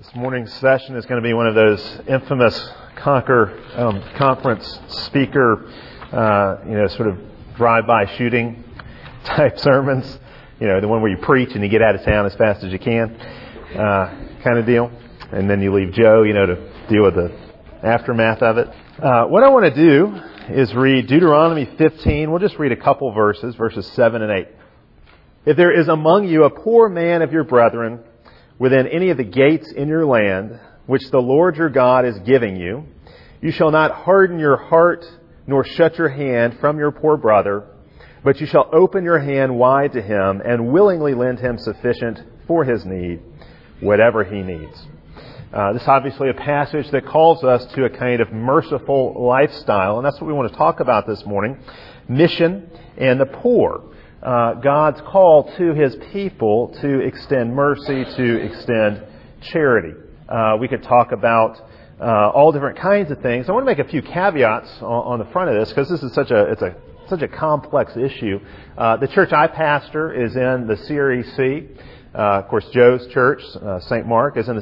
This morning's session is going to be one of those infamous conference speaker, sort of drive-by shooting type sermons. You know, the one where you preach and you get out of town as fast as you can, kind of deal. And then you leave Joe, to deal with the aftermath of it. What I want to do is read Deuteronomy 15. We'll just read a couple verses 7 and 8. If there is among you a poor man of your brethren within any of the gates in your land, which the Lord your God is giving you, you shall not harden your heart nor shut your hand from your poor brother, but you shall open your hand wide to him and willingly lend him sufficient for his need, whatever he needs. This is obviously a passage that calls us to a kind of merciful lifestyle, and that's what we want to talk about this morning. Mission and the poor. God's call to His people to extend mercy, to extend charity. We could talk about all different kinds of things. I want to make a few caveats on the front of this because this is such a complex issue. The church I pastor is in the CREC. Of course, Joe's church, St. Mark, is in the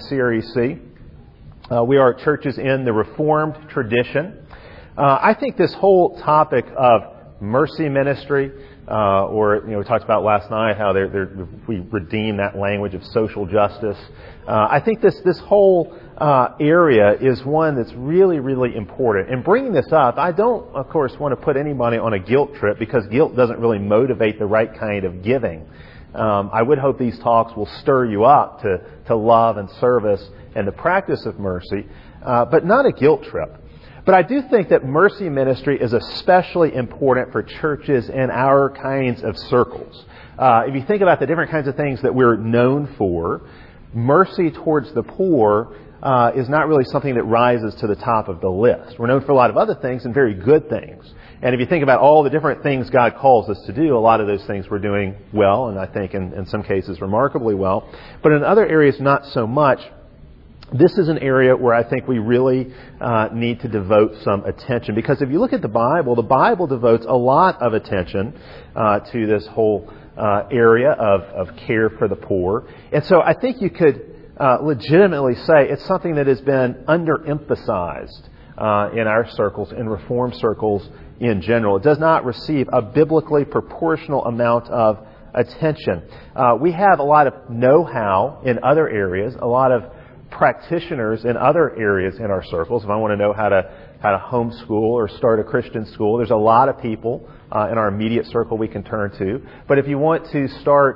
CREC. We are churches in the Reformed tradition. I think this whole topic of mercy ministry, we talked about last night how we redeem that language of social justice. I think this whole area is one that's really, really important. And bringing this up, I don't, of course, want to put anybody on a guilt trip because guilt doesn't really motivate the right kind of giving. I would hope these talks will stir you up to love and service and the practice of mercy, but not a guilt trip. But I do think that mercy ministry is especially important for churches in our kinds of circles. If you think about the different kinds of things that we're known for, mercy towards the poor is not really something that rises to the top of the list. We're known for a lot of other things and very good things. And if you think about all the different things God calls us to do, a lot of those things we're doing well, and I think in some cases remarkably well. But in other areas, not so much. This is an area where I think we really need to devote some attention. Because if you look at the Bible devotes a lot of attention to this whole area of care for the poor. And so I think you could legitimately say it's something that has been underemphasized in our circles, in Reformed circles in general. It does not receive a biblically proportional amount of attention. We have a lot of know-how in other areas, a lot of practitioners in other areas in our circles. If I want to know how to homeschool or start a Christian school, there's a lot of people in our immediate circle we can turn to. But if you want to start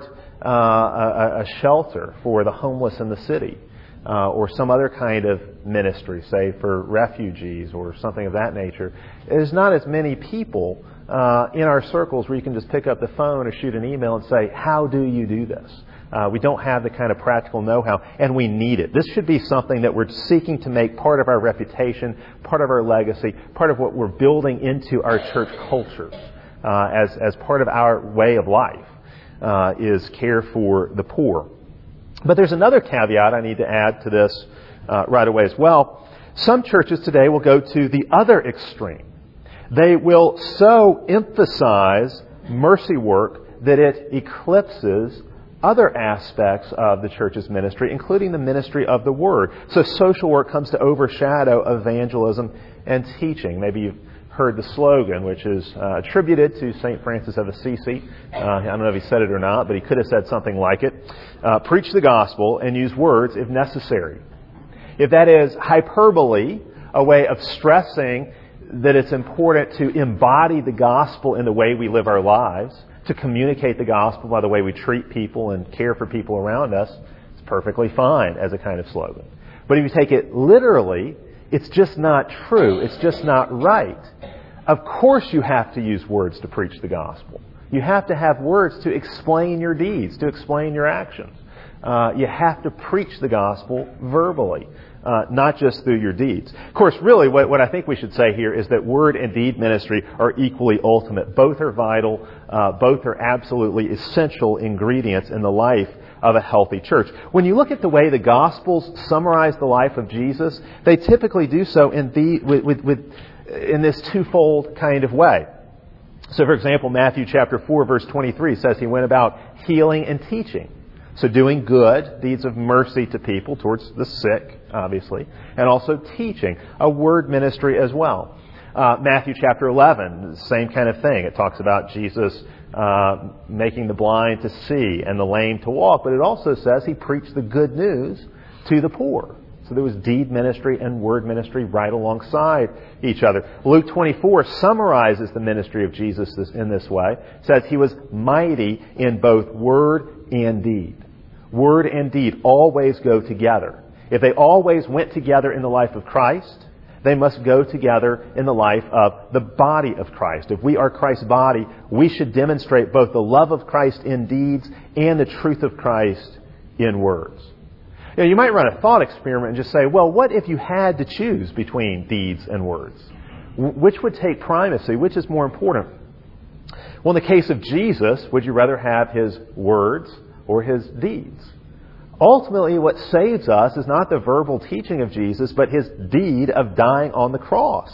a shelter for the homeless in the city, or some other kind of ministry, say for refugees or something of that nature, there's not as many people in our circles where you can just pick up the phone or shoot an email and say, how do you do this? We don't have the kind of practical know-how, and we need it. This should be something that we're seeking to make part of our reputation, part of our legacy, part of what we're building into our church culture as part of our way of life is care for the poor. But there's another caveat I need to add to this right away as well. Some churches today will go to the other extreme. They will so emphasize mercy work that it eclipses other aspects of the church's ministry, including the ministry of the Word. So social work comes to overshadow evangelism and teaching. Maybe you've heard the slogan, which is attributed to St. Francis of Assisi. I don't know if he said it or not, but he could have said something like it. Preach the gospel and use words if necessary. If that is hyperbole, a way of stressing that it's important to embody the gospel in the way we live our lives, to communicate the gospel by the way we treat people and care for people around us, it's perfectly fine as a kind of slogan. But if you take it literally, it's just not true. It's just not right. Of course you have to use words to preach the gospel. You have to have words to explain your deeds, to explain your actions. You have to preach the gospel verbally, not just through your deeds. Of course, really, what I think we should say here is that word and deed ministry are equally ultimate. Both are vital. Both are absolutely essential ingredients in the life of a healthy church. When you look at the way the Gospels summarize the life of Jesus, they typically do so in this twofold kind of way. So, for example, Matthew chapter 4, verse 23 says he went about healing and teaching. So doing good, deeds of mercy to people, towards the sick, obviously, and also teaching, a word ministry as well. Matthew chapter 11, same kind of thing. It talks about Jesus making the blind to see and the lame to walk, but it also says he preached the good news to the poor. So there was deed ministry and word ministry right alongside each other. Luke 24 summarizes the ministry of Jesus in this way. It says he was mighty in both word and deed. Word and deed always go together. If they always went together in the life of Christ, they must go together in the life of the body of Christ. If we are Christ's body, we should demonstrate both the love of Christ in deeds and the truth of Christ in words. You might run a thought experiment and just say, well, what if you had to choose between deeds and words? Which would take primacy? Which is more important? Well, in the case of Jesus, would you rather have his words or his deeds? Ultimately, what saves us is not the verbal teaching of Jesus, but his deed of dying on the cross.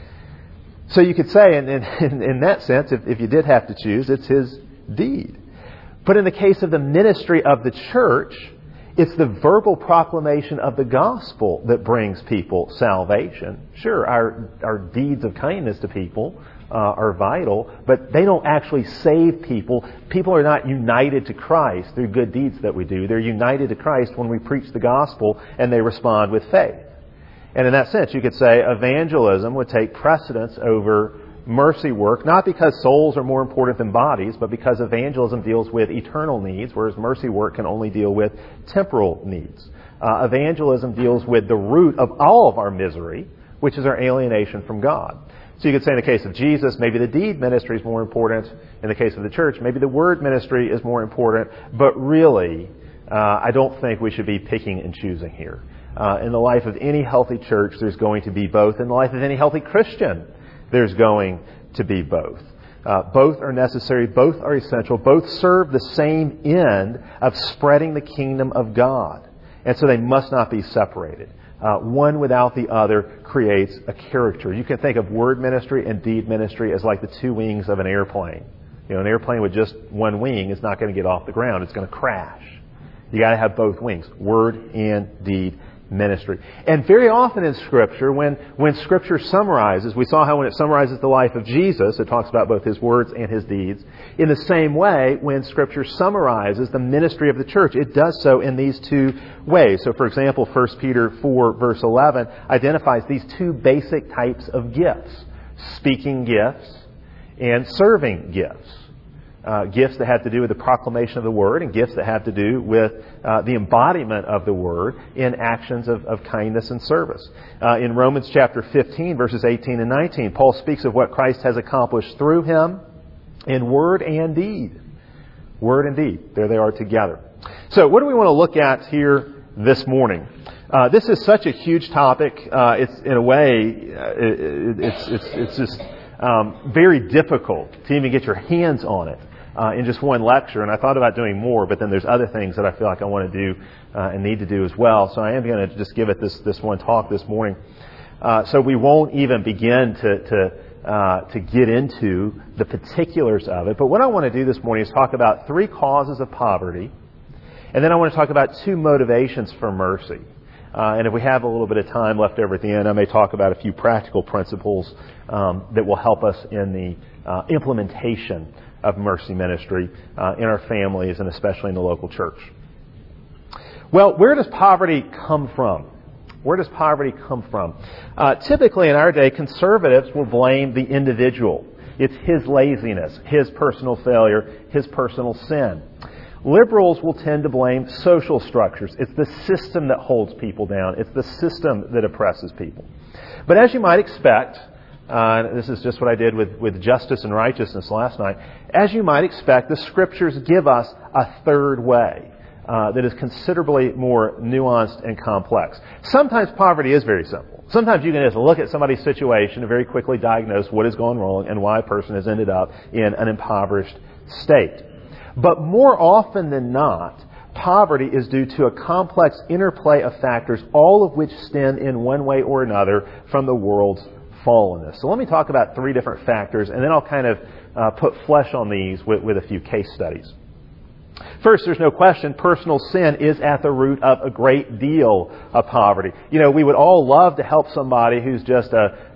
So you could say, in that sense, if you did have to choose, it's his deed. But in the case of the ministry of the church, it's the verbal proclamation of the gospel that brings people salvation. Sure, our deeds of kindness to people are vital, but they don't actually save people. People are not united to Christ through good deeds that we do. They're united to Christ when we preach the gospel and they respond with faith. And in that sense, you could say evangelism would take precedence over mercy work, not because souls are more important than bodies, but because evangelism deals with eternal needs, whereas mercy work can only deal with temporal needs. Evangelism deals with the root of all of our misery, which is our alienation from God. So you could say in the case of Jesus, maybe the deed ministry is more important. In the case of the church, maybe the word ministry is more important. But really, I don't think we should be picking and choosing here. In the life of any healthy church, there's going to be both. In the life of any healthy Christian, there's going to be both. Both are necessary. Both are essential. Both serve the same end of spreading the kingdom of God. And so they must not be separated. One without the other creates a character. You can think of word ministry and deed ministry as like the two wings of an airplane. An airplane with just one wing is not going to get off the ground. It's going to crash. You got to have both wings, word and deed ministry. And very often in Scripture, when Scripture summarizes, we saw how when it summarizes the life of Jesus, it talks about both his words and his deeds. In the same way, when Scripture summarizes the ministry of the church, it does so in these two ways. So, for example, 1 Peter 4, verse 11, identifies these two basic types of gifts: speaking gifts and serving gifts. Gifts that have to do with the proclamation of the Word, and gifts that have to do with the embodiment of the Word in actions of kindness and service. In Romans chapter 15, verses 18 and 19, Paul speaks of what Christ has accomplished through him in word and deed. Word and deed. There they are together. So what do we want to look at here this morning? This is such a huge topic. It's in a way, it's just very difficult to even get your hands on it in just one lecture. And I thought about doing more, but then there's other things that I feel like I want to do and need to do as well. So I am going to just give it this one talk this morning. So we won't even begin to get into the particulars of it. But what I want to do this morning is talk about 3 causes of poverty. And then I want to talk about 2 motivations for mercy. And if we have a little bit of time left over at the end, I may talk about a few practical principles that will help us in the implementation of mercy ministry in our families and especially in the local church. Well, where does poverty come from? Where does poverty come from? Typically in our day, conservatives will blame the individual. It's his laziness, his personal failure, his personal sin. Liberals will tend to blame social structures. It's the system that holds people down. It's the system that oppresses people. But as you might expect, this is just what I did with justice and righteousness last night, as you might expect, the Scriptures give us a third way that is considerably more nuanced and complex. Sometimes poverty is very simple. Sometimes you can just look at somebody's situation and very quickly diagnose what has gone wrong and why a person has ended up in an impoverished state. But more often than not, poverty is due to a complex interplay of factors, all of which stem in one way or another from the world's fallenness. So let me talk about 3 different factors, and then I'll kind of put flesh on these with a few case studies. First, there's no question personal sin is at the root of a great deal of poverty. We would all love to help somebody who's just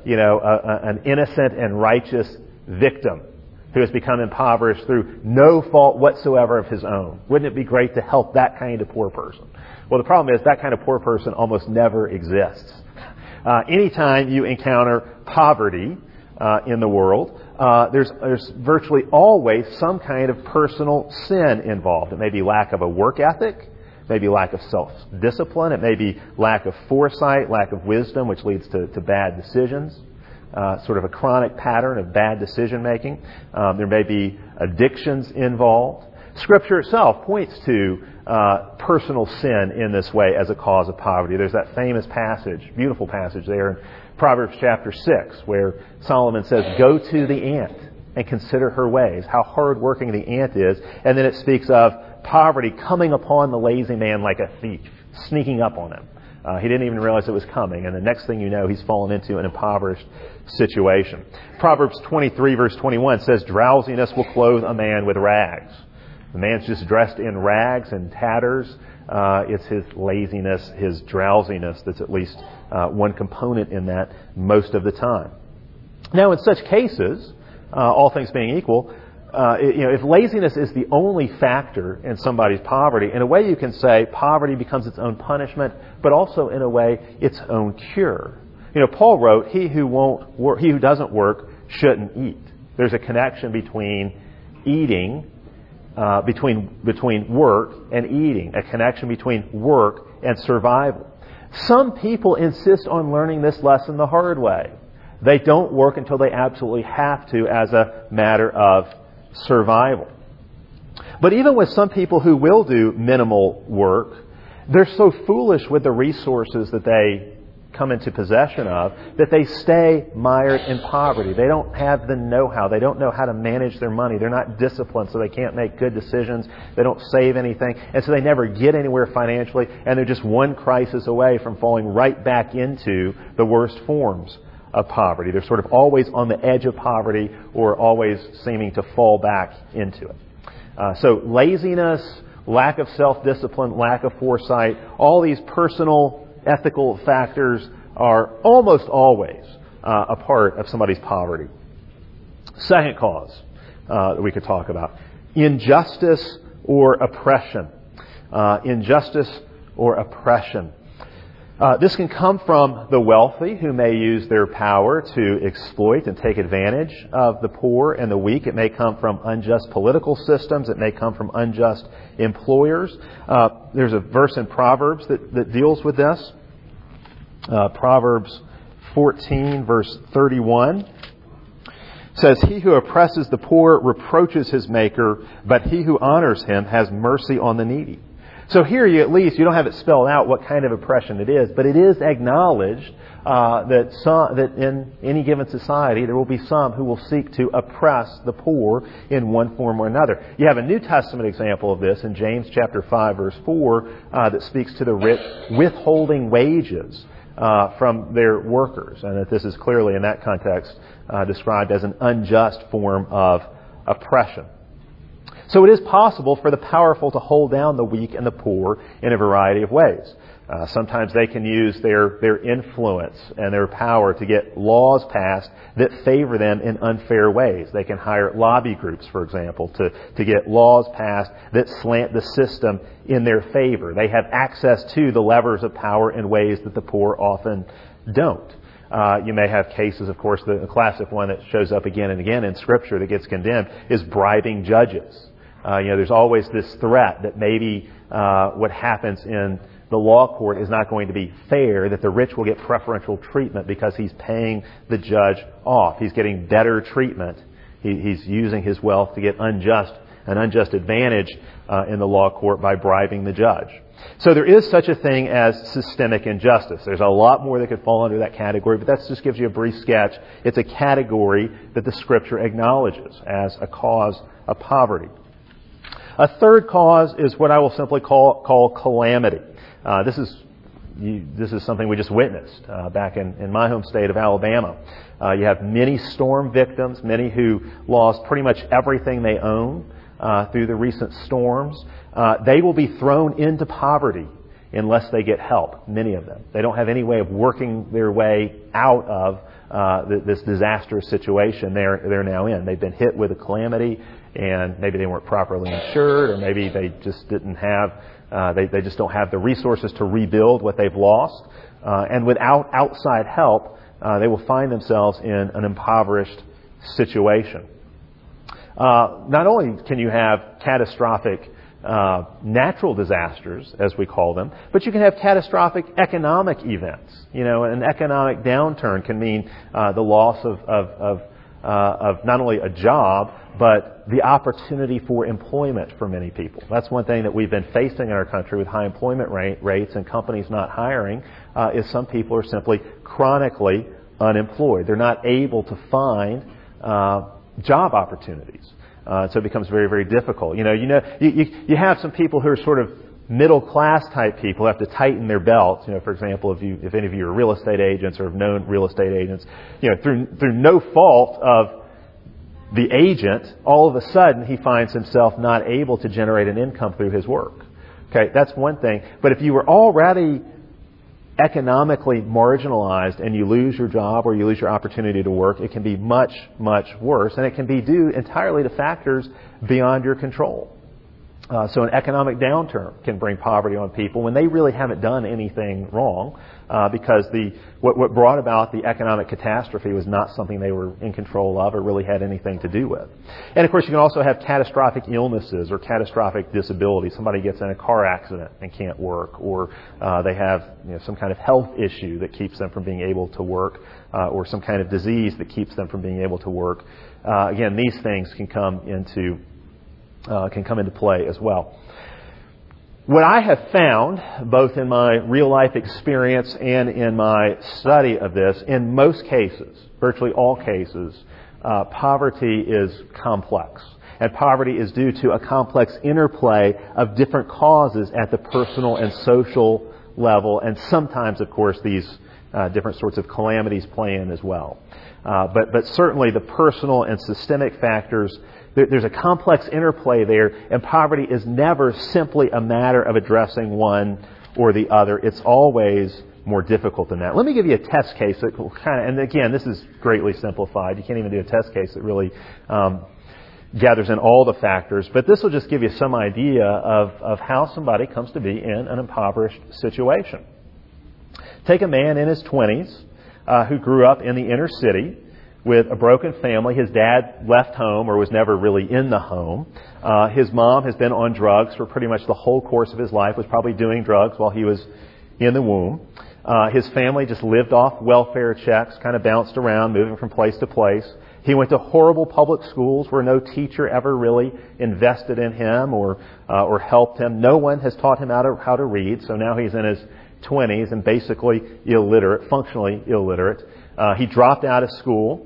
an innocent and righteous victim who has become impoverished through no fault whatsoever of his own. Wouldn't it be great to help that kind of poor person? Well, the problem is that kind of poor person almost never exists. Anytime you encounter poverty in the world, there's virtually always some kind of personal sin involved. It may be lack of a work ethic, maybe lack of self-discipline, it may be lack of foresight, lack of wisdom, which leads to bad decisions, sort of a chronic pattern of bad decision-making. There may be addictions involved. Scripture itself points to personal sin in this way as a cause of poverty. There's that famous passage, beautiful passage there in Proverbs chapter 6, where Solomon says, "Go to the ant and consider her ways," how hard-working the ant is. And then it speaks of poverty coming upon the lazy man like a thief, sneaking up on him. He didn't even realize it was coming, and the next thing you know, he's fallen into an impoverished situation. Proverbs 23, verse 21 says, "Drowsiness will clothe a man with rags." The man's just dressed in rags and tatters. It's his laziness, his drowsiness that's at least one component in that most of the time. Now, in such cases, all things being equal, if laziness is the only factor in somebody's poverty, in a way you can say poverty becomes its own punishment, but also in a way its own cure. Paul wrote, "He who doesn't work shouldn't eat." There's a connection between eating, between work and eating, a connection between work and survival. Some people insist on learning this lesson the hard way. They don't work until they absolutely have to as a matter of survival. But even with some people who will do minimal work, they're so foolish with the resources that they come into possession of that they stay mired in poverty. They don't have the know-how. They don't know how to manage their money. They're not disciplined, so they can't make good decisions. They don't save anything, and so they never get anywhere financially, and they're just one crisis away from falling right back into the worst forms of poverty. They're sort of always on the edge of poverty or always seeming to fall back into it. So laziness, lack of self-discipline, lack of foresight, all these personal ethical factors are almost always a part of somebody's poverty. Second cause that we could talk about, injustice or oppression. Injustice or oppression. This can come from the wealthy who may use their power to exploit and take advantage of the poor and the weak. It may come from unjust political systems. It may come from unjust employers. There's a verse in Proverbs that deals with this. Proverbs 14, verse 31 says, "He who oppresses the poor reproaches his maker, but he who honors him has mercy on the needy." So here you don't have it spelled out what kind of oppression it is, but it is acknowledged that in any given society there will be some who will seek to oppress the poor in one form or another. You have a New Testament example of this in James chapter 5, verse 4, that speaks to the rich withholding wages from their workers, and that this is clearly in that context described as an unjust form of oppression. So it is possible for the powerful to hold down the weak and the poor in a variety of ways. Sometimes they can use their influence and their power to get laws passed that favor them in unfair ways. They can hire lobby groups, for example, to get laws passed that slant the system in their favor. They have access to the levers of power in ways that the poor often don't. You may have cases, of course, the classic one that shows up again and again in Scripture that gets condemned is bribing judges. There's always this threat that maybe what happens in the law court is not going to be fair, that the rich will get preferential treatment because he's paying the judge off. He's getting better treatment. He's using his wealth to get an unjust advantage in the law court by bribing the judge. So there is such a thing as systemic injustice. There's a lot more that could fall under that category, but that just gives you a brief sketch. It's a category that the Scripture acknowledges as a cause of poverty. A third cause is what I will simply call calamity. This is something we just witnessed back in my home state of Alabama. You have many storm victims, many who lost pretty much everything they own through the recent storms. They will be thrown into poverty unless they get help, many of them. They don't have any way of working their way out of this disastrous situation they're now in. They've been hit with a calamity, and maybe they weren't properly insured, or maybe they just didn't have, they just don't have the resources to rebuild what they've lost. And without outside help, they will find themselves in an impoverished situation. Not only can you have catastrophic natural disasters, as we call them, but you can have catastrophic economic events. You know, an economic downturn can mean the loss of not only a job, but the opportunity for employment for many people. That's one thing that we've been facing in our country with high employment rates and companies not hiring, is some people are simply chronically unemployed. They're not able to find job opportunities. So it becomes very, very difficult. You have some people who are sort of middle class type people who have to tighten their belts. You know, for example, if any of you are real estate agents or have known real estate agents, through no fault of the agent, all of a sudden he finds himself not able to generate an income through his work. Okay, that's one thing. But if you were already economically marginalized and you lose your job or you lose your opportunity to work, it can be much, much worse. And it can be due entirely to factors beyond your control. So an economic downturn can bring poverty on people when they really haven't done anything wrong, because what brought about the economic catastrophe was not something they were in control of or really had anything to do with. And of course, you can also have catastrophic illnesses or catastrophic disability. Somebody gets in a car accident and can't work, or they have some kind of health issue that keeps them from being able to work, or some kind of disease that keeps them from being able to work. Again, these things can come into play as well. What I have found, both in my real life experience and in my study of this, in most cases, virtually all cases, poverty is complex. And poverty is due to a complex interplay of different causes at the personal and social level. And sometimes, of course, these different sorts of calamities play in as well. But certainly the personal and systemic factors, there's a complex interplay there, and poverty is never simply a matter of addressing one or the other. It's always more difficult than that. Let me give you a test case that will and again, this is greatly simplified. You can't even do a test case that really gathers in all the factors, but this will just give you some idea of how somebody comes to be in an impoverished situation. Take a man in his 20s who grew up in the inner city with a broken family. His dad left home or was never really in the home. His mom has been on drugs for pretty much the whole course of his life, was probably doing drugs while he was in the womb. His family just lived off welfare checks, kind of bounced around, moving from place to place. He went to horrible public schools where no teacher ever really invested in him or helped him. No one has taught him how to read, so now he's in his 20s and basically illiterate, functionally illiterate. He dropped out of school.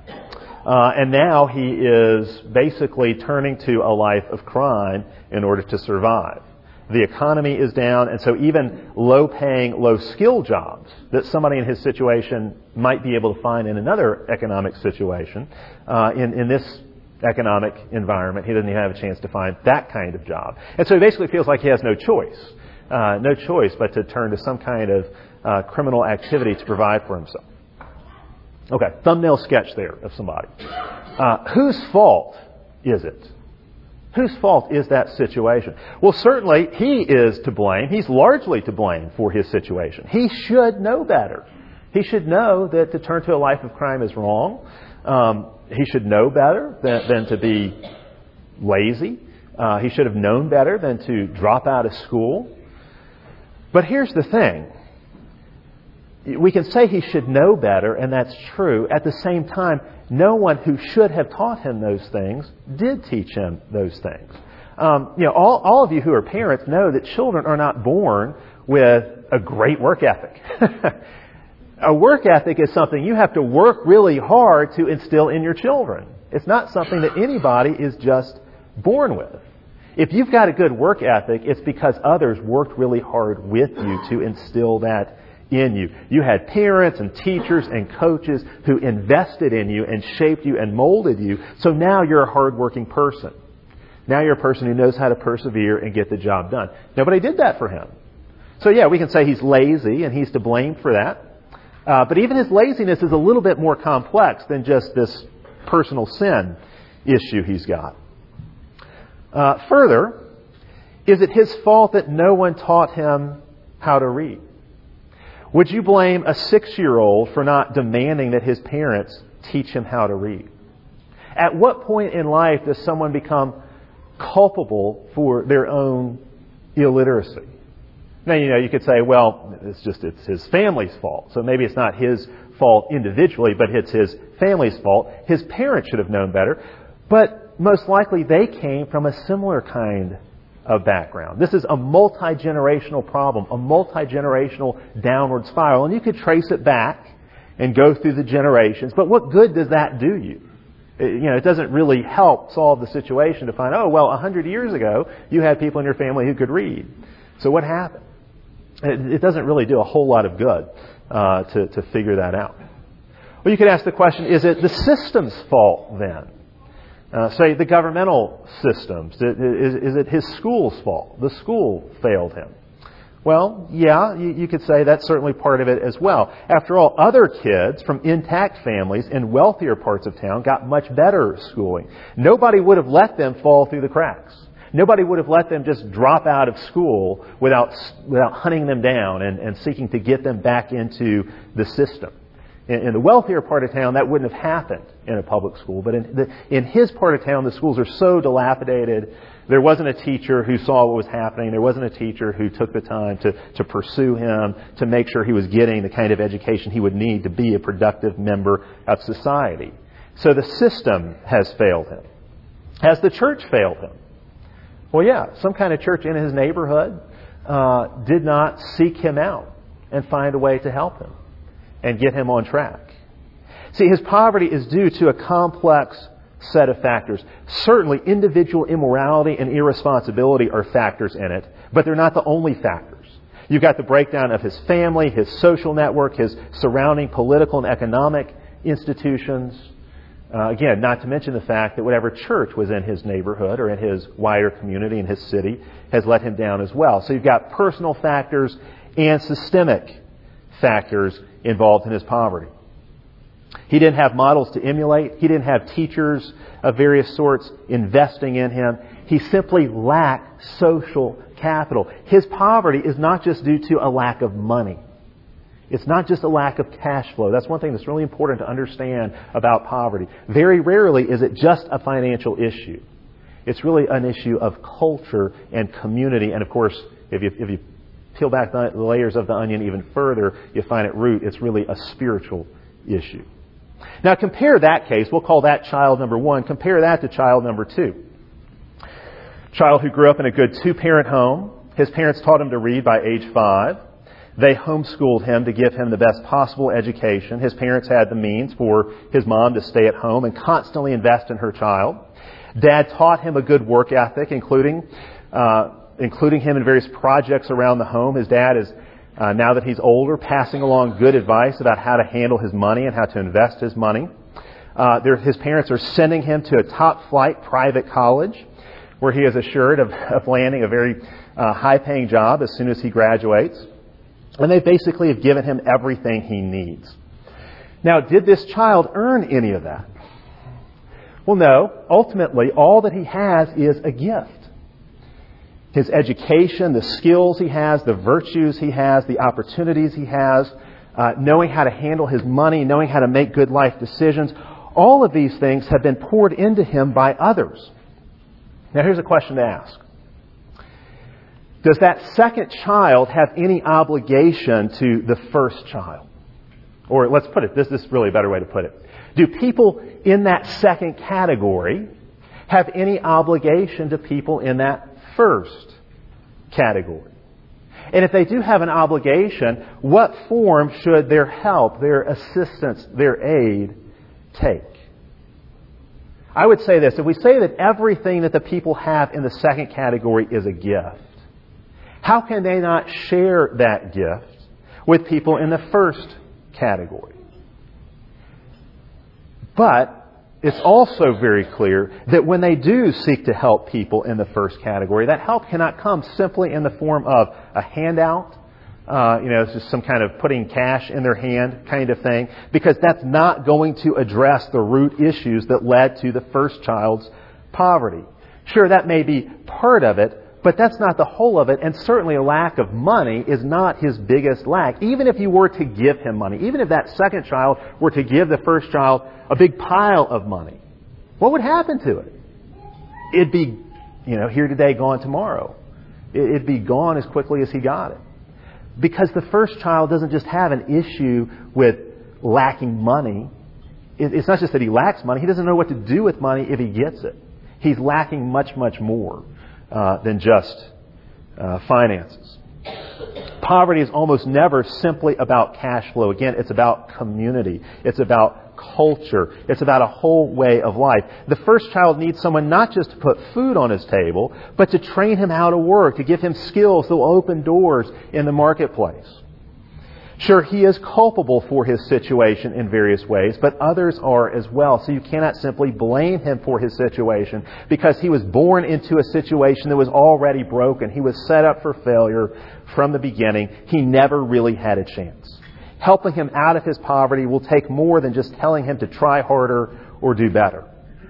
And now he is basically turning to a life of crime in order to survive. The economy is down, and so even low-paying, low-skill jobs that somebody in his situation might be able to find in another economic situation, in this economic environment, he doesn't even have a chance to find that kind of job. And so he basically feels like he has no choice but to turn to some kind of criminal activity to provide for himself. Okay, thumbnail sketch there of somebody. Whose fault is it? Whose fault is that situation? Well, certainly he is to blame. He's largely to blame for his situation. He should know better. He should know that to turn to a life of crime is wrong. He should know better than to be lazy. He should have known better than to drop out of school. But here's the thing. We can say he should know better, and that's true. At the same time, no one who should have taught him those things did teach him those things. All of you who are parents know that children are not born with a great work ethic. A work ethic is something you have to work really hard to instill in your children. It's not something that anybody is just born with. If you've got a good work ethic, it's because others worked really hard with you to instill that in you. You had parents and teachers and coaches who invested in you and shaped you and molded you, so now you're a hardworking person. Now you're a person who knows how to persevere and get the job done. Nobody did that for him. So yeah, we can say he's lazy and he's to blame for that. But even his laziness is a little bit more complex than just this personal sin issue he's got. Further, is it his fault that no one taught him how to read? Would you blame a 6-year-old for not demanding that his parents teach him how to read? At what point in life does someone become culpable for their own illiteracy? Now, you could say, well, it's his family's fault. So maybe it's not his fault individually, but it's his family's fault. His parents should have known better. But most likely they came from a similar kind of background. This is a multi-generational problem, a multi-generational downward spiral. And you could trace it back and go through the generations. But what good does that do you? It doesn't really help solve the situation to find, 100 years ago, you had people in your family who could read. So what happened? It doesn't really do a whole lot of good to figure that out. Well, you could ask the question, is it the system's fault then? Say the governmental systems. Is it his school's fault? The school failed him. Well, yeah, you could say that's certainly part of it as well. After all, other kids from intact families in wealthier parts of town got much better schooling. Nobody would have let them fall through the cracks. Nobody would have let them just drop out of school without hunting them down and seeking to get them back into the system. In the wealthier part of town, that wouldn't have happened in a public school. But in his part of town, the schools are so dilapidated. There wasn't a teacher who saw what was happening. There wasn't a teacher who took the time to pursue him, to make sure he was getting the kind of education he would need to be a productive member of society. So the system has failed him. Has the church failed him? Well, yeah, some kind of church in his neighborhood did not seek him out and find a way to help him and get him on track. See, his poverty is due to a complex set of factors. Certainly, individual immorality and irresponsibility are factors in it, but they're not the only factors. You've got the breakdown of his family, his social network, his surrounding political and economic institutions. Again, not to mention the fact that whatever church was in his neighborhood or in his wider community in his city has let him down as well. So you've got personal factors and systemic factors involved in his poverty. He didn't have models to emulate. He didn't have teachers of various sorts investing in him. He simply lacked social capital. His poverty is not just due to a lack of money. It's not just a lack of cash flow. That's one thing that's really important to understand about poverty. Very rarely is it just a financial issue. It's really an issue of culture and community. And of course, if you peel back the layers of the onion even further, you find at root it's really a spiritual issue. Now compare that case, we'll call that child number 1, compare that to child number 2. Child who grew up in a good 2-parent home. His parents taught him to read by age 5. They homeschooled him to give him the best possible education. His parents had the means for his mom to stay at home and constantly invest in her child. Dad taught him a good work ethic, including him in various projects around the home. His dad is, now that he's older, passing along good advice about how to handle his money and how to invest his money. His parents are sending him to a top-flight private college where he is assured of landing a very high-paying job as soon as he graduates. And they basically have given him everything he needs. Now, did this child earn any of that? Well, no. Ultimately, all that he has is a gift. His education, the skills he has, the virtues he has, the opportunities he has, knowing how to handle his money, knowing how to make good life decisions, all of these things have been poured into him by others. Now, here's a question to ask. Does that second child have any obligation to the first child? Or let's put it, this is really a better way to put it. Do people in that second category have any obligation to people in that first category? And if they do have an obligation, what form should their help, their assistance, their aid take? I would say this. If we say that everything that the people have in the second category is a gift, how can they not share that gift with people in the first category? But it's also very clear that when they do seek to help people in the first category, that help cannot come simply in the form of a handout, it's just some kind of putting cash in their hand kind of thing, because that's not going to address the root issues that led to the first child's poverty. Sure, that may be part of it, but that's not the whole of it, and certainly a lack of money is not his biggest lack. Even if you were to give him money, even if that second child were to give the first child a big pile of money, what would happen to it? It'd be, here today, gone tomorrow. It'd be gone as quickly as he got it. Because the first child doesn't just have an issue with lacking money. It's not just that he lacks money. He doesn't know what to do with money if he gets it. He's lacking much, much more than just finances. Poverty is almost never simply about cash flow. Again, it's about community. It's about culture. It's about a whole way of life. The first child needs someone not just to put food on his table, but to train him how to work, to give him skills that will open doors in the marketplace. Sure, he is culpable for his situation in various ways, but others are as well. So you cannot simply blame him for his situation because he was born into a situation that was already broken. He was set up for failure from the beginning. He never really had a chance. Helping him out of his poverty will take more than just telling him to try harder or do better.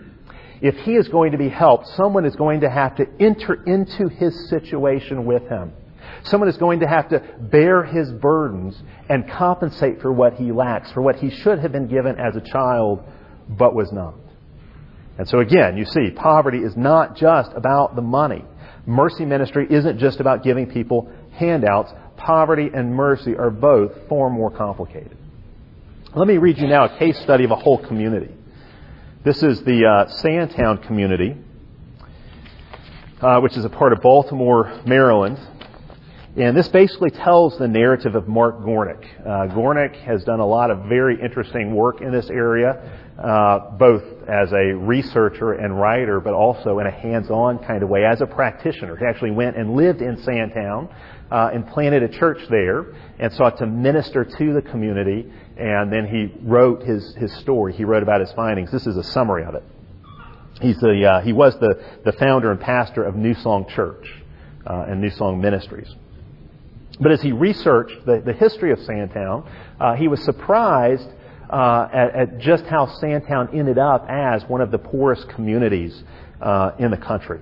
If he is going to be helped, someone is going to have to enter into his situation with him. Someone is going to have to bear his burdens and compensate for what he lacks, for what he should have been given as a child, but was not. And so again, you see, poverty is not just about the money. Mercy ministry isn't just about giving people handouts. Poverty and mercy are both far more complicated. Let me read you now a case study of a whole community. This is the Sandtown community, which is a part of Baltimore, Maryland. And this basically tells the narrative of Mark Gornick. Gornick has done a lot of very interesting work in this area, both as a researcher and writer, but also in a hands-on kind of way as a practitioner. He actually went and lived in Sandtown and planted a church there and sought to minister to the community. And then he wrote his story. He wrote about his findings. This is a summary of it. He was the founder and pastor of New Song Church and New Song Ministries. But as he researched the history of Sandtown, he was surprised at just how Sandtown ended up as one of the poorest communities in the country.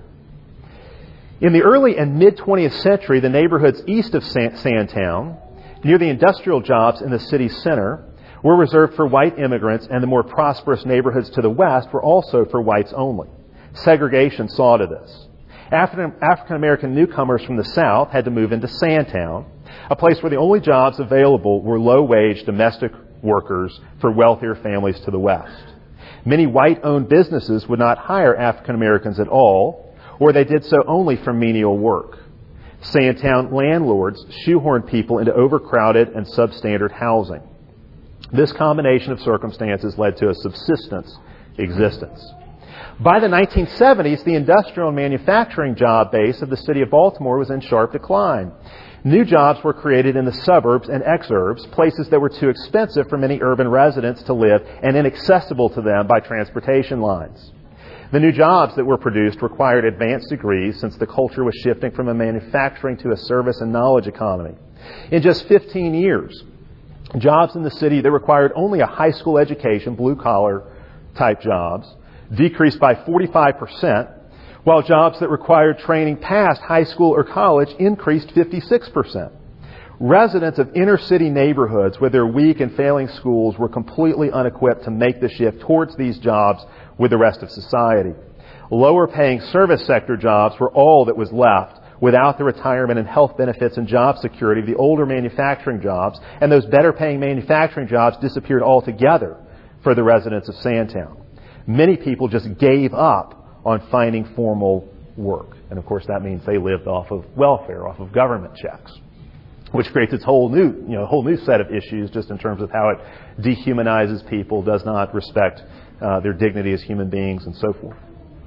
In the early and mid-20th century, the neighborhoods east of Sandtown, near the industrial jobs in the city center, were reserved for white immigrants, and the more prosperous neighborhoods to the west were also for whites only. Segregation saw to this. African-American newcomers from the South had to move into Sandtown, a place where the only jobs available were low-wage domestic workers for wealthier families to the west. Many white-owned businesses would not hire African-Americans at all, or they did so only for menial work. Sandtown landlords shoehorned people into overcrowded and substandard housing. This combination of circumstances led to a subsistence existence. By the 1970s, the industrial and manufacturing job base of the city of Baltimore was in sharp decline. New jobs were created in the suburbs and exurbs, places that were too expensive for many urban residents to live and inaccessible to them by transportation lines. The new jobs that were produced required advanced degrees since the culture was shifting from a manufacturing to a service and knowledge economy. In just 15 years, jobs in the city that required only a high school education, blue-collar type jobs, decreased by 45%, while jobs that required training past high school or college increased 56%. Residents of inner-city neighborhoods with their weak and failing schools were completely unequipped to make the shift towards these jobs with the rest of society. Lower-paying service sector jobs were all that was left without the retirement and health benefits and job security of the older manufacturing jobs, and those better-paying manufacturing jobs disappeared altogether for the residents of Sandtown. Many people just gave up on finding formal work. And of course that means they lived off of welfare, off of government checks, which creates its whole new set of issues just in terms of how it dehumanizes people, does not respect their dignity as human beings, and so forth.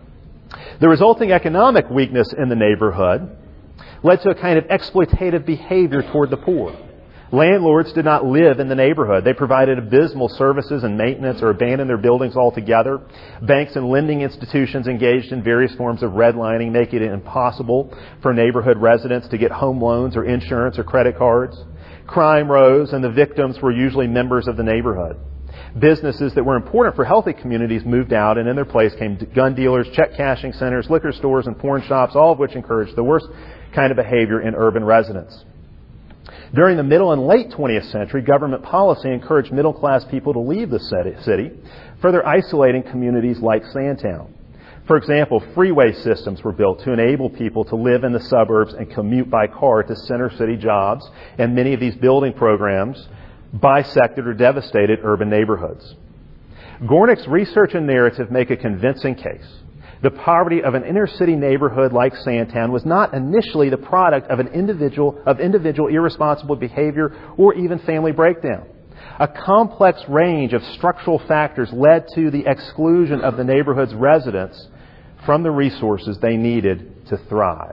The resulting economic weakness in the neighborhood led to a kind of exploitative behavior toward the poor. Landlords did not live in the neighborhood. They provided abysmal services and maintenance or abandoned their buildings altogether. Banks and lending institutions engaged in various forms of redlining, making it impossible for neighborhood residents to get home loans or insurance or credit cards. Crime rose, and the victims were usually members of the neighborhood. Businesses that were important for healthy communities moved out, and in their place came gun dealers, check cashing centers, liquor stores, and porn shops, all of which encouraged the worst kind of behavior in urban residents. During the middle and late 20th century, government policy encouraged middle-class people to leave the city, further isolating communities like Sandtown. For example, freeway systems were built to enable people to live in the suburbs and commute by car to center city jobs, and many of these building programs bisected or devastated urban neighborhoods. Gornick's research and narrative make a convincing case. The poverty of an inner-city neighborhood like Sandtown was not initially the product of individual irresponsible behavior or even family breakdown. A complex range of structural factors led to the exclusion of the neighborhood's residents from the resources they needed to thrive.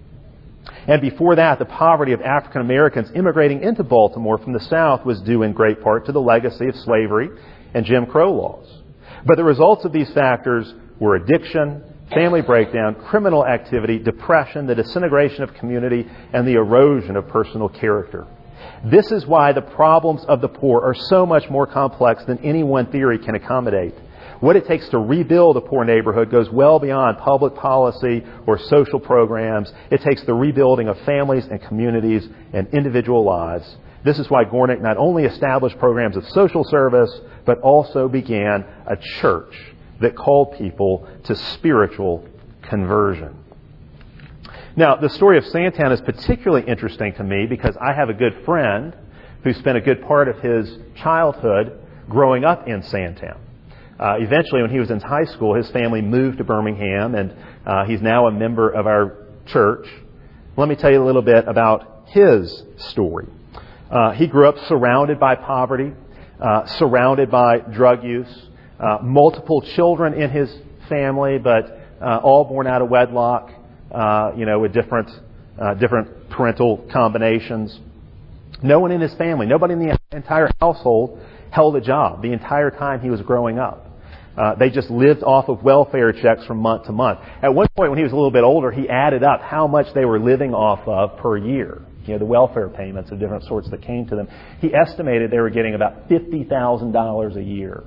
And before that, the poverty of African Americans immigrating into Baltimore from the South was due in great part to the legacy of slavery and Jim Crow laws. But the results of these factors were addiction, family breakdown, criminal activity, depression, the disintegration of community, and the erosion of personal character. This is why the problems of the poor are so much more complex than any one theory can accommodate. What it takes to rebuild a poor neighborhood goes well beyond public policy or social programs. It takes the rebuilding of families and communities and individual lives. This is why Gornick not only established programs of social service, but also began a church that called people to spiritual conversion. Now, the story of Sandtown is particularly interesting to me because I have a good friend who spent a good part of his childhood growing up in Sandtown. Eventually, when he was in high school, his family moved to Birmingham, and he's now a member of our church. Let me tell you a little bit about his story. He grew up surrounded by poverty, surrounded by drug use, multiple children in his family, but all born out of wedlock, with different parental combinations. No one in his family, nobody in the entire household held a job the entire time he was growing up. They just lived off of welfare checks from month to month. At one point when he was a little bit older, he added up how much they were living off of per year. The welfare payments of different sorts that came to them. He estimated they were getting about $50,000 a year.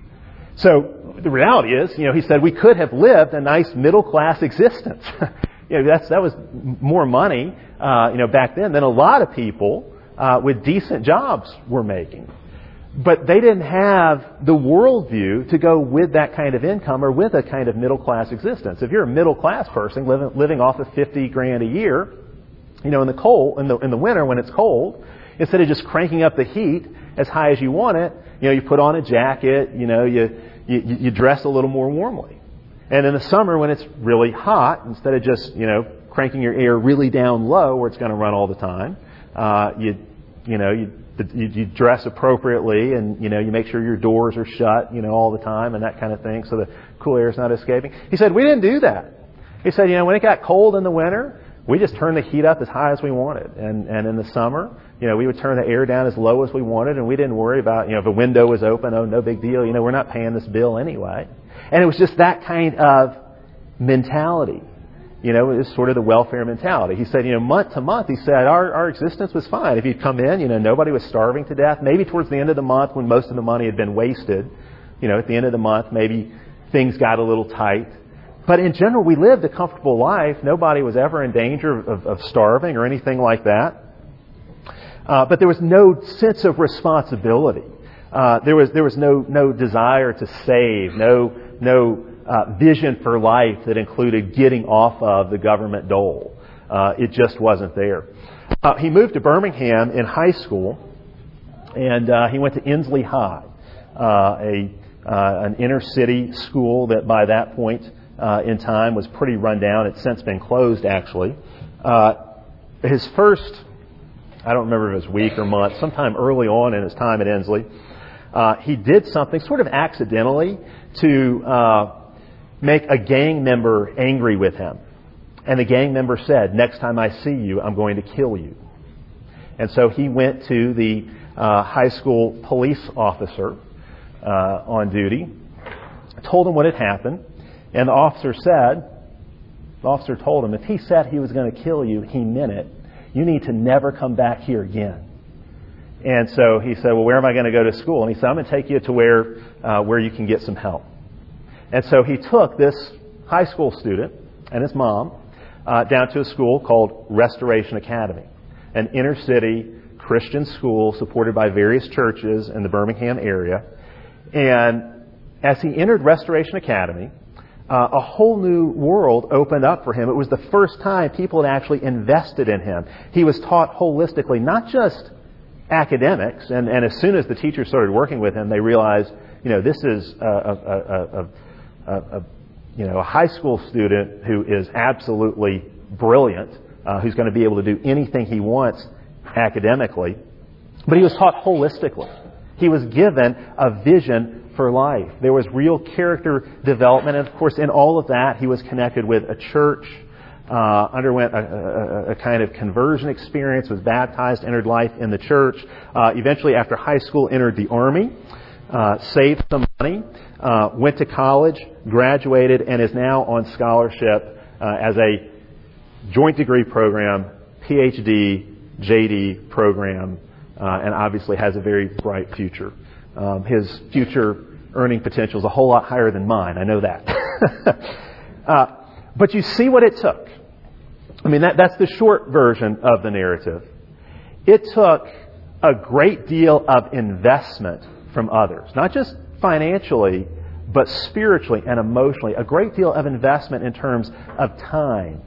So the reality is, he said we could have lived a nice middle-class existence. That was more money, back then than a lot of people with decent jobs were making. But they didn't have the worldview to go with that kind of income or with a kind of middle-class existence. If you're a middle-class person living off of $50,000 a year, in the winter when it's cold, instead of just cranking up the heat as high as you want it, you put on a jacket, you dress a little more warmly. And in the summer when it's really hot, instead of just, cranking your air really down low where it's going to run all the time, you dress appropriately and, you make sure your doors are shut, all the time and that kind of thing so the cool air is not escaping. He said, we didn't do that. He said, when it got cold in the winter, we just turned the heat up as high as we wanted. And in the summer, we would turn the air down as low as we wanted, and we didn't worry about, if a window was open, no big deal. We're not paying this bill anyway. And it was just that kind of mentality. It was sort of the welfare mentality. He said, month to month, he said, our existence was fine. If you'd come in, nobody was starving to death. Maybe towards the end of the month when most of the money had been wasted, at the end of the month, maybe things got a little tight. But in general, we lived a comfortable life. Nobody was ever in danger of starving or anything like that. But there was no sense of responsibility. There was no desire to save, no vision for life that included getting off of the government dole. It just wasn't there. He moved to Birmingham in high school, and he went to Inslee High, an inner city school that by that point in time was pretty run down. It's since been closed, actually. His first, I don't remember if it was week or month, sometime early on in his time at Inslee, he did something sort of accidentally to make a gang member angry with him. And the gang member said, next time I see you, I'm going to kill you. And so he went to the high school police officer on duty, told him what had happened, and the officer told him, if he said he was going to kill you, he meant it. You need to never come back here again. And so he said, well, where am I going to go to school? And he said, I'm going to take you to where you can get some help. And so he took this high school student and his mom down to a school called Restoration Academy, an inner city Christian school supported by various churches in the Birmingham area. And as he entered Restoration Academy, a whole new world opened up for him. It was the first time people had actually invested in him. He was taught holistically, not just academics. And as soon as the teachers started working with him, they realized, this is a high school student who is absolutely brilliant, who's going to be able to do anything he wants academically. But he was taught holistically. He was given a vision for life. There was real character development. And of course, in all of that, he was connected with a church, underwent a kind of conversion experience, was baptized, entered life in the church. Eventually, after high school, entered the Army, saved some money, went to college, graduated, and is now on scholarship as a joint degree program, PhD, JD program, and obviously has a very bright future. His future earning potential is a whole lot higher than mine. I know that. But you see what it took. I mean, that's the short version of the narrative. It took a great deal of investment from others, not just financially, but spiritually and emotionally. A great deal of investment in terms of time,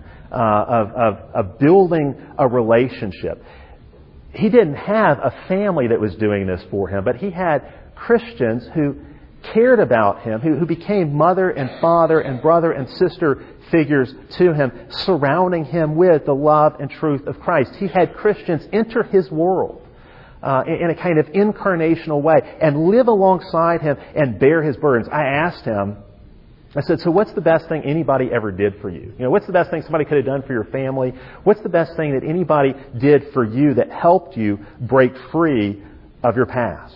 of building a relationship. He didn't have a family that was doing this for him, but he had Christians who cared about him, who became mother and father and brother and sister figures to him, surrounding him with the love and truth of Christ. He had Christians enter his world in a kind of incarnational way and live alongside him and bear his burdens. I asked him, I said, so what's the best thing anybody ever did for you? What's the best thing somebody could have done for your family? What's the best thing that anybody did for you that helped you break free of your past?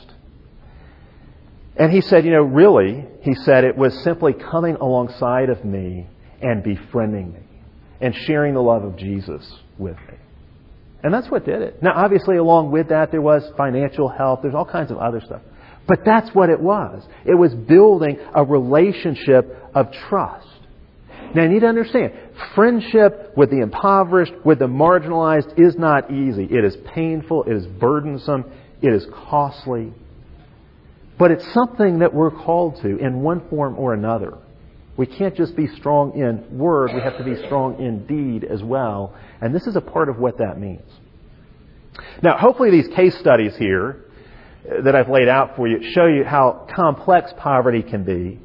And he said, really, he said, it was simply coming alongside of me and befriending me and sharing the love of Jesus with me. And that's what did it. Now, obviously, along with that, there was financial help. There's all kinds of other stuff. But that's what it was. It was building a relationship of trust. Now, you need to understand, friendship with the impoverished, with the marginalized is not easy. It is painful. It is burdensome. It is costly. But it's something that we're called to in one form or another. We can't just be strong in word. We have to be strong in deed as well. And this is a part of what that means. Now, hopefully these case studies here that I've laid out for you show you how complex poverty can be.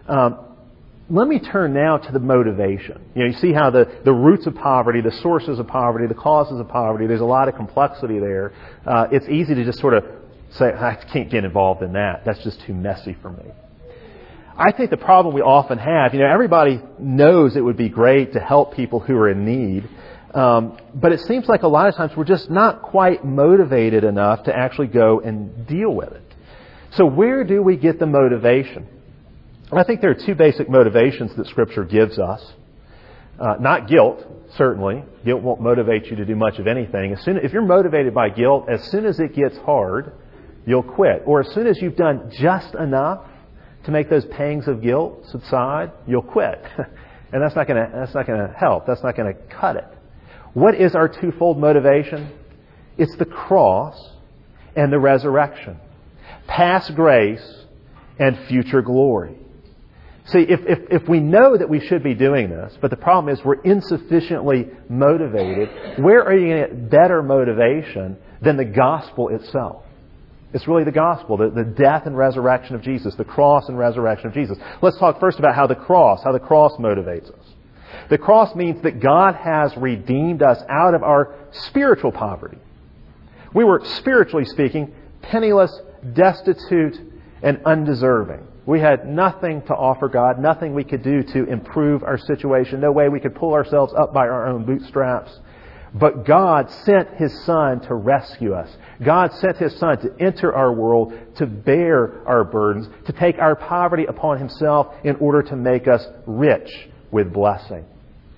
Let me turn now to the motivation. You see how the roots of poverty, the sources of poverty, the causes of poverty, there's a lot of complexity there. It's easy to just sort of say, I can't get involved in that. That's just too messy for me. I think the problem we often have, everybody knows it would be great to help people who are in need. But it seems like a lot of times we're just not quite motivated enough to actually go and deal with it. So where do we get the motivation? I think there are two basic motivations that Scripture gives us. Not guilt, certainly. Guilt won't motivate you to do much of anything. If you're motivated by guilt, as soon as it gets hard, you'll quit. Or as soon as you've done just enough to make those pangs of guilt subside, you'll quit. And that's not going to help. That's not going to cut it. What is our twofold motivation? It's the cross and the resurrection. Past grace and future glory. See, if we know that we should be doing this, but the problem is we're insufficiently motivated, where are you going to get better motivation than the gospel itself? It's really the gospel, the death and resurrection of Jesus, the cross and resurrection of Jesus. Let's talk first about how the cross motivates us. The cross means that God has redeemed us out of our spiritual poverty. We were, spiritually speaking, penniless, destitute, and undeserving. We had nothing to offer God, nothing we could do to improve our situation, no way we could pull ourselves up by our own bootstraps. But God sent His Son to rescue us. God sent His Son to enter our world, to bear our burdens, to take our poverty upon Himself in order to make us rich with blessing.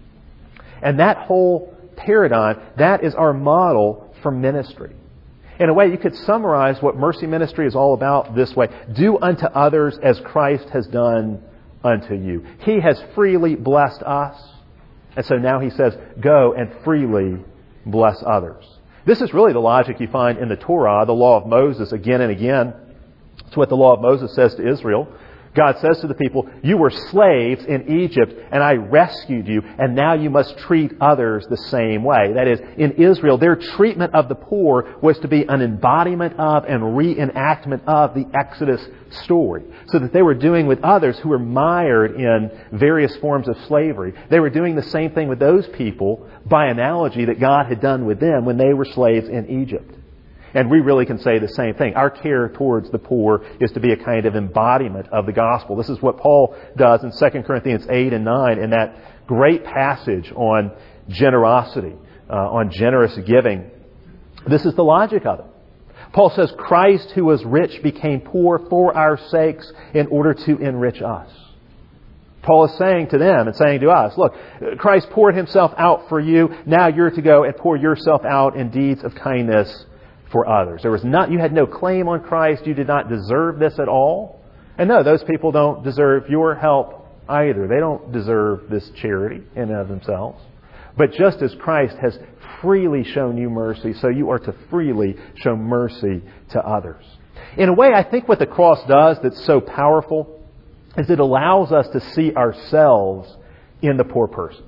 And that whole paradigm, that is our model for ministry. In a way, you could summarize what mercy ministry is all about this way. Do unto others as Christ has done unto you. He has freely blessed us. And so now He says, go and freely bless others. This is really the logic you find in the Torah, the law of Moses, again and again. It's what the law of Moses says to Israel. God says to the people, you were slaves in Egypt, and I rescued you, and now you must treat others the same way. That is, in Israel, their treatment of the poor was to be an embodiment of and reenactment of the Exodus story. So that they were doing with others who were mired in various forms of slavery. They were doing the same thing with those people, by analogy, that God had done with them when they were slaves in Egypt. And we really can say the same thing. Our care towards the poor is to be a kind of embodiment of the gospel. This is what Paul does in 2 Corinthians 8 and 9 in that great passage on generosity, on generous giving. This is the logic of it. Paul says, Christ, who was rich, became poor for our sakes in order to enrich us. Paul is saying to them and saying to us, look, Christ poured Himself out for you. Now you're to go and pour yourself out in deeds of kindness for others. You had no claim on Christ. You did not deserve this at all. And no, those people don't deserve your help either. They don't deserve this charity in and of themselves. But just as Christ has freely shown you mercy, so you are to freely show mercy to others. In a way, I think what the cross does that's so powerful is it allows us to see ourselves in the poor person.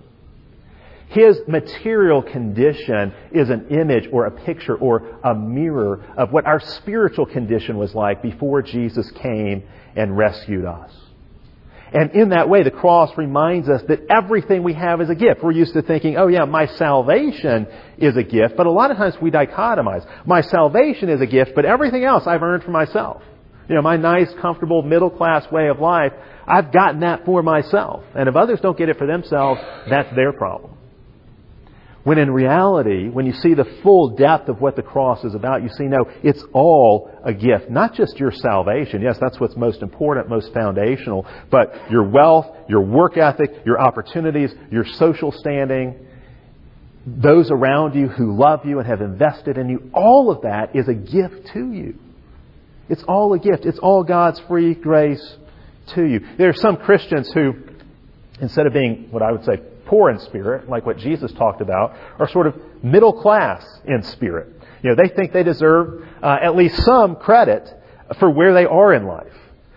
His material condition is an image or a picture or a mirror of what our spiritual condition was like before Jesus came and rescued us. And in that way, the cross reminds us that everything we have is a gift. We're used to thinking, oh yeah, my salvation is a gift. But a lot of times we dichotomize. My salvation is a gift, but everything else I've earned for myself. My nice, comfortable, middle-class way of life, I've gotten that for myself. And if others don't get it for themselves, that's their problem. When in reality, when you see the full depth of what the cross is about, you see, no, it's all a gift. Not just your salvation. Yes, that's what's most important, most foundational. But your wealth, your work ethic, your opportunities, your social standing, those around you who love you and have invested in you, all of that is a gift to you. It's all a gift. It's all God's free grace to you. There are some Christians who, instead of being what I would say poor in spirit, like what Jesus talked about, are sort of middle class in spirit. They think they deserve at least some credit for where they are in life.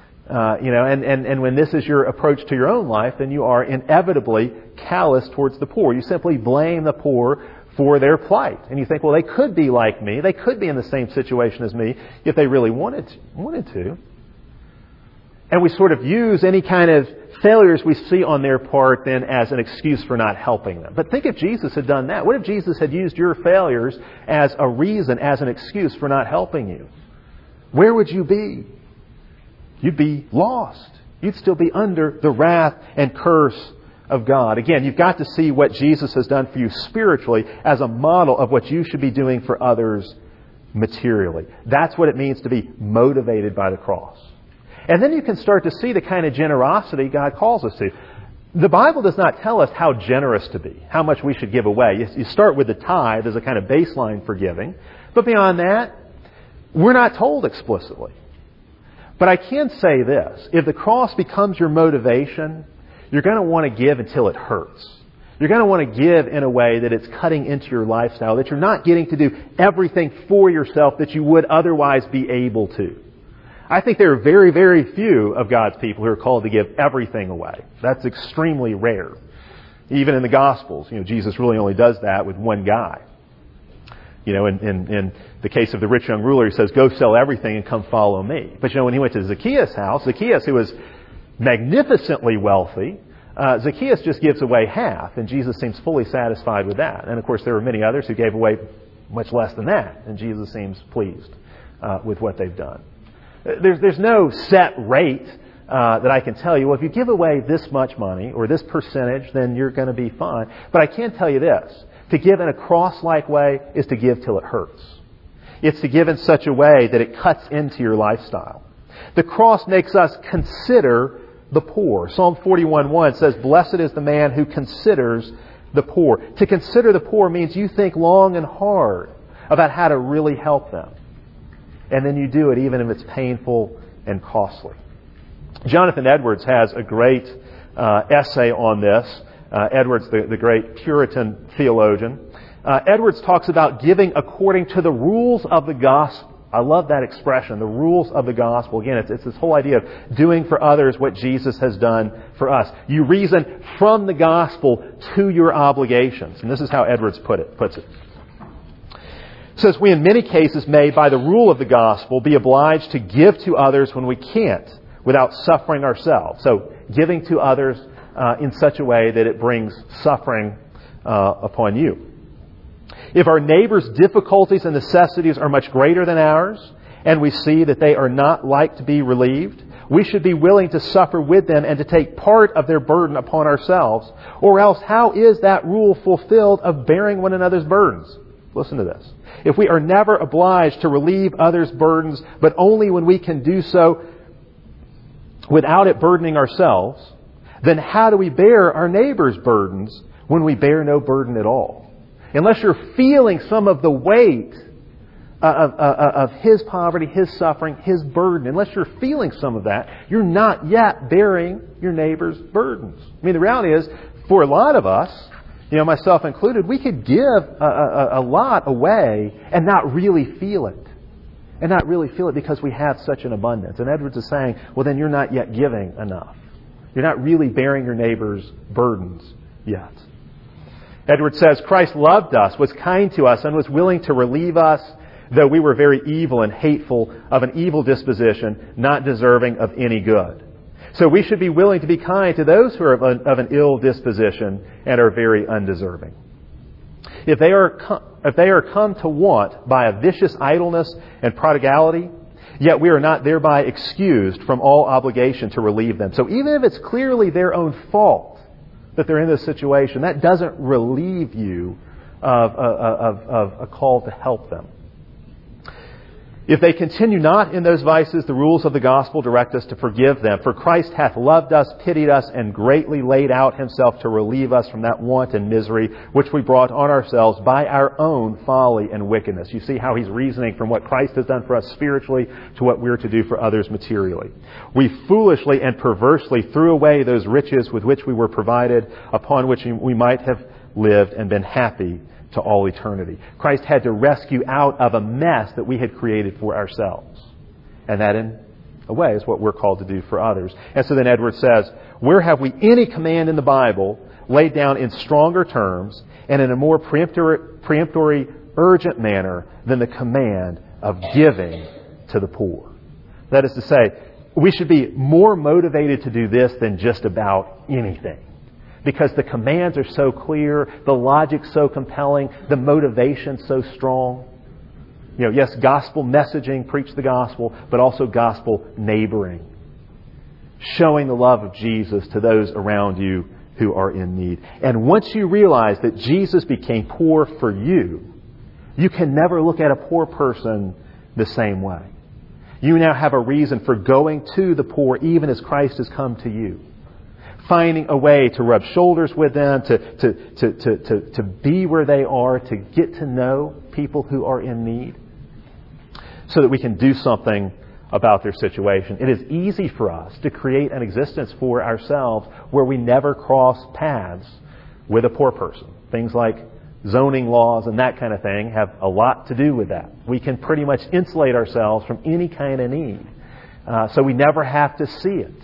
And when this is your approach to your own life, then you are inevitably callous towards the poor. You simply blame the poor for their plight. And you think, well, they could be like me. They could be in the same situation as me if they really wanted to. And we sort of use any kind of failures we see on their part then as an excuse for not helping them. But think if Jesus had done that. What if Jesus had used your failures as a reason, as an excuse for not helping you? Where would you be? You'd be lost. You'd still be under the wrath and curse of God. Again, you've got to see what Jesus has done for you spiritually as a model of what you should be doing for others materially. That's what it means to be motivated by the cross. And then you can start to see the kind of generosity God calls us to. The Bible does not tell us how generous to be, how much we should give away. You start with the tithe as a kind of baseline for giving. But beyond that, we're not told explicitly. But I can say this. If the cross becomes your motivation, you're going to want to give until it hurts. You're going to want to give in a way that it's cutting into your lifestyle, that you're not getting to do everything for yourself that you would otherwise be able to. I think there are very, very few of God's people who are called to give everything away. That's extremely rare. Even in the Gospels, Jesus really only does that with one guy. In the case of the rich young ruler, he says, go sell everything and come follow me. But when he went to Zacchaeus' house, Zacchaeus, who was magnificently wealthy, Zacchaeus just gives away half, and Jesus seems fully satisfied with that. And of course, there were many others who gave away much less than that, and Jesus seems pleased with what they've done. There's no set rate that I can tell you, well, if you give away this much money or this percentage, then you're going to be fine. But I can tell you this. To give in a cross-like way is to give till it hurts. It's to give in such a way that it cuts into your lifestyle. The cross makes us consider the poor. Psalm 41:1 says, "Blessed is the man who considers the poor." To consider the poor means you think long and hard about how to really help them. And then you do it even if it's painful and costly. Jonathan Edwards has a great essay on this. Edwards, the great Puritan theologian. Edwards talks about giving according to the rules of the gospel. I love that expression, the rules of the gospel. Again, it's this whole idea of doing for others what Jesus has done for us. You reason from the gospel to your obligations. And this is how Edwards puts it. It says, "We in many cases may, by the rule of the gospel, be obliged to give to others when we can't, without suffering ourselves." So giving to others in such a way that it brings suffering upon you. If our neighbor's difficulties and necessities are much greater than ours, and we see that they are not like to be relieved, we should be willing to suffer with them and to take part of their burden upon ourselves. Or else, how is that rule fulfilled of bearing one another's burdens? Listen to this. If we are never obliged to relieve others' burdens, but only when we can do so without it burdening ourselves, then how do we bear our neighbor's burdens when we bear no burden at all? Unless you're feeling some of the weight of his poverty, his suffering, his burden, unless you're feeling some of that, you're not yet bearing your neighbor's burdens. I mean, the reality is, for a lot of us, myself included, we could give a lot away and not really feel it. And not really feel it because we have such an abundance. And Edwards is saying, well, then you're not yet giving enough. You're not really bearing your neighbor's burdens yet. Edwards says, "Christ loved us, was kind to us, and was willing to relieve us, though we were very evil and hateful, of an evil disposition, not deserving of any good. So we should be willing to be kind to those who are of an ill disposition and are very undeserving. If they are come to want by a vicious idleness and prodigality, yet we are not thereby excused from all obligation to relieve them." So even if it's clearly their own fault that they're in this situation, that doesn't relieve you of a call to help them. If they continue not in those vices, the rules of the gospel direct us to forgive them. For Christ hath loved us, pitied us, and greatly laid out himself to relieve us from that want and misery which we brought on ourselves by our own folly and wickedness. You see how he's reasoning from what Christ has done for us spiritually to what we're to do for others materially. We foolishly and perversely threw away those riches with which we were provided, upon which we might have lived and been happy to all eternity. Christ had to rescue out of a mess that we had created for ourselves. And that, in a way, is what we're called to do for others. And so then Edwards says, where have we any command in the Bible laid down in stronger terms and in a more peremptory, urgent manner than the command of giving to the poor? That is to say, we should be more motivated to do this than just about anything. Because the commands are so clear, the logic so compelling, the motivation so strong. Yes, gospel messaging, preach the gospel, but also gospel neighboring. Showing the love of Jesus to those around you who are in need. And once you realize that Jesus became poor for you, you can never look at a poor person the same way. You now have a reason for going to the poor even as Christ has come to you. Finding a way to rub shoulders with them, to be where they are, to get to know people who are in need, so that we can do something about their situation. It is easy for us to create an existence for ourselves where we never cross paths with a poor person. Things like zoning laws and that kind of thing have a lot to do with that. We can pretty much insulate ourselves from any kind of need, so we never have to see it.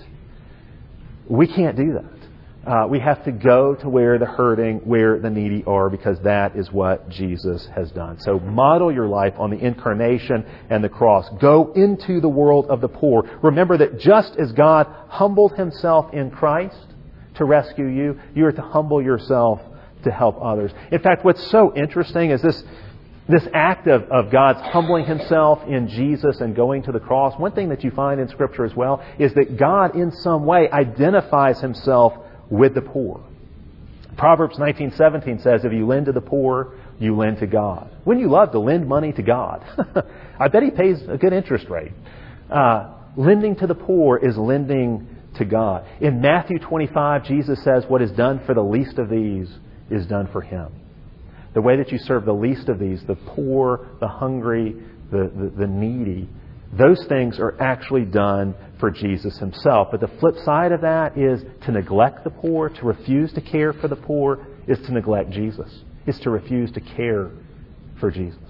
We can't do that. We have to go to where the hurting, where the needy are, because that is what Jesus has done. So model your life on the incarnation and the cross. Go into the world of the poor. Remember that just as God humbled himself in Christ to rescue you, you are to humble yourself to help others. In fact, what's so interesting is this act of God's humbling himself in Jesus and going to the cross. One thing that you find in Scripture as well is that God in some way identifies himself with the poor. Proverbs 19:17 says, if you lend to the poor, you lend to God. Wouldn't you love to lend money to God? I bet He pays a good interest rate. Lending to the poor is lending to God. In Matthew 25, Jesus says, what is done for the least of these is done for Him. The way that you serve the least of these, the poor, the hungry, the needy, those things are actually done for Jesus Himself. But the flip side of that is to neglect the poor, to refuse to care for the poor, is to neglect Jesus. Is to refuse to care for Jesus.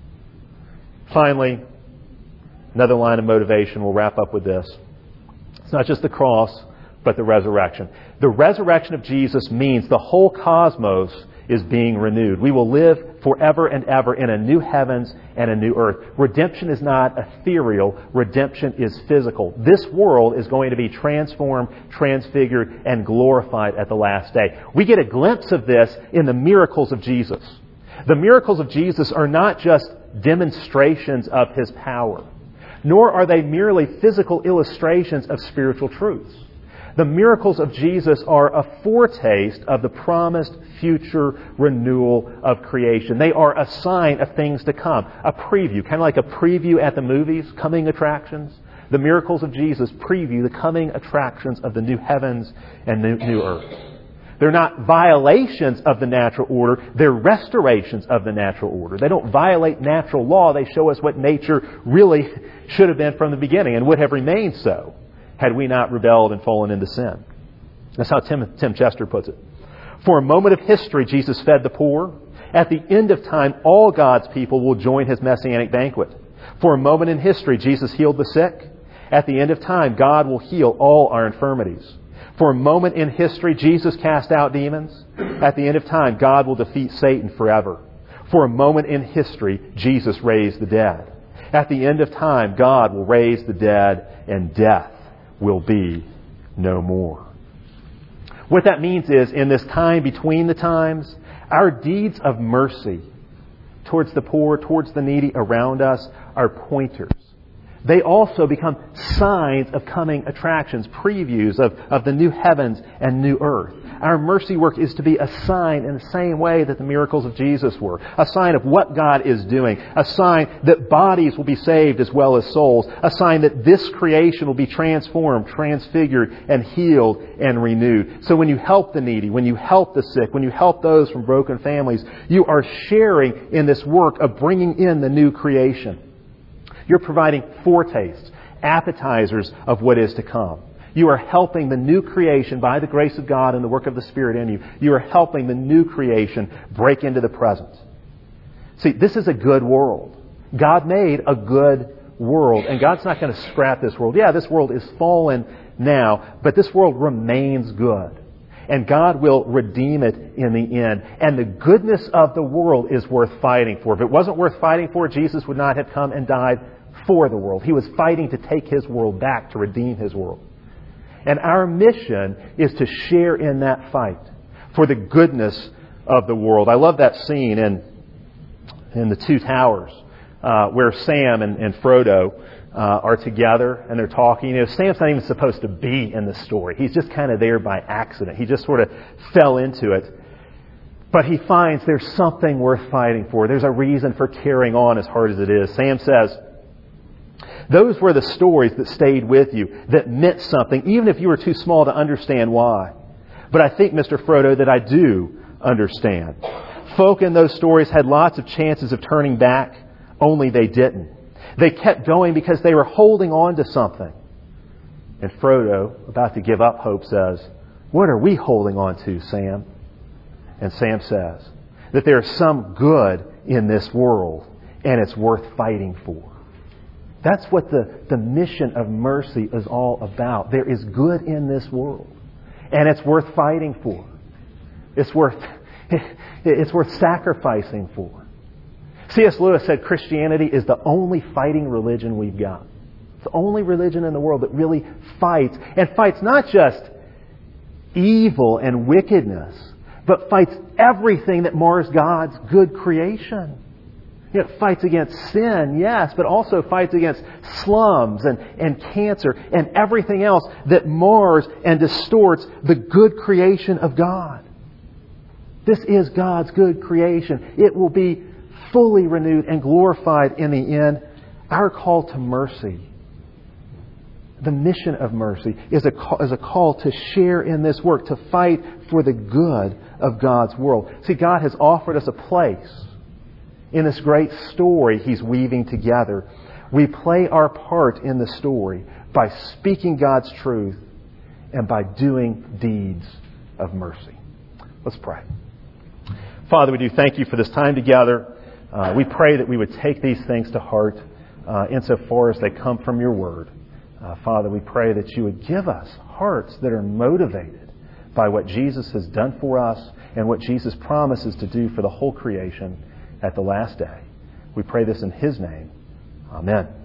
Finally, another line of motivation, we'll wrap up with this. It's not just the cross, but the resurrection. The resurrection of Jesus means the whole cosmos is being renewed. We will live forever and ever in a new heavens and a new earth. Redemption is not ethereal. Redemption is physical. This world is going to be transformed, transfigured, and glorified at the last day. We get a glimpse of this in the miracles of Jesus. The miracles of Jesus are not just demonstrations of His power, nor are they merely physical illustrations of spiritual truths. The miracles of Jesus are a foretaste of the promised future renewal of creation. They are a sign of things to come, a preview, kind of like a preview at the movies, coming attractions. The miracles of Jesus preview the coming attractions of the new heavens and new earth. They're not violations of the natural order, they're restorations of the natural order. They don't violate natural law, they show us what nature really should have been from the beginning and would have remained so had we not rebelled and fallen into sin. That's how Tim Chester puts it. For a moment of history, Jesus fed the poor. At the end of time, all God's people will join His messianic banquet. For a moment in history, Jesus healed the sick. At the end of time, God will heal all our infirmities. For a moment in history, Jesus cast out demons. At the end of time, God will defeat Satan forever. For a moment in history, Jesus raised the dead. At the end of time, God will raise the dead, and death will be no more. What that means is, in this time between the times, our deeds of mercy towards the poor, towards the needy around us, are pointers. They also become signs of coming attractions, previews of the new heavens and new earth. Our mercy work is to be a sign in the same way that the miracles of Jesus were. A sign of what God is doing. A sign that bodies will be saved as well as souls. A sign that this creation will be transformed, transfigured, and healed and renewed. So when you help the needy, when you help the sick, when you help those from broken families, you are sharing in this work of bringing in the new creation. You're providing foretastes, appetizers of what is to come. You are helping the new creation by the grace of God and the work of the Spirit in you. You are helping the new creation break into the present. See, this is a good world. God made a good world, and God's not going to scrap this world. Yeah, this world is fallen now, but this world remains good. And God will redeem it in the end. And the goodness of the world is worth fighting for. If it wasn't worth fighting for, Jesus would not have come and died for the world. He was fighting to take His world back, to redeem His world. And our mission is to share in that fight for the goodness of the world. I love that scene in The Two Towers where Sam and Frodo are together and they're talking. You know, Sam's not even supposed to be in the story. He's just kind of there by accident. He just sort of fell into it. But he finds there's something worth fighting for. There's a reason for carrying on as hard as it is. Sam says, those were the stories that stayed with you, that meant something, even if you were too small to understand why. But I think, Mr. Frodo, that I do understand. Folk in those stories had lots of chances of turning back, only they didn't. They kept going because they were holding on to something. And Frodo, about to give up hope, says, what are we holding on to, Sam? And Sam says that there is some good in this world and it's worth fighting for. That's what the mission of mercy is all about. There is good in this world and it's worth fighting for. It's worth sacrificing for. C.S. Lewis said Christianity is the only fighting religion we've got. It's the only religion in the world that really fights. And fights not just evil and wickedness, but fights everything that mars God's good creation. It fights against sin, yes, but also fights against slums and cancer and everything else that mars and distorts the good creation of God. This is God's good creation. It will be fully renewed and glorified in the end. Our call to mercy, the mission of mercy, is a call to share in this work, to fight for the good of God's world. See, God has offered us a place in this great story He's weaving together. We play our part in the story by speaking God's truth and by doing deeds of mercy. Let's pray. Father, we do thank You for this time together. We pray that we would take these things to heart insofar as they come from Your Word. Father, we pray that You would give us hearts that are motivated by what Jesus has done for us and what Jesus promises to do for the whole creation at the last day. We pray this in His name. Amen.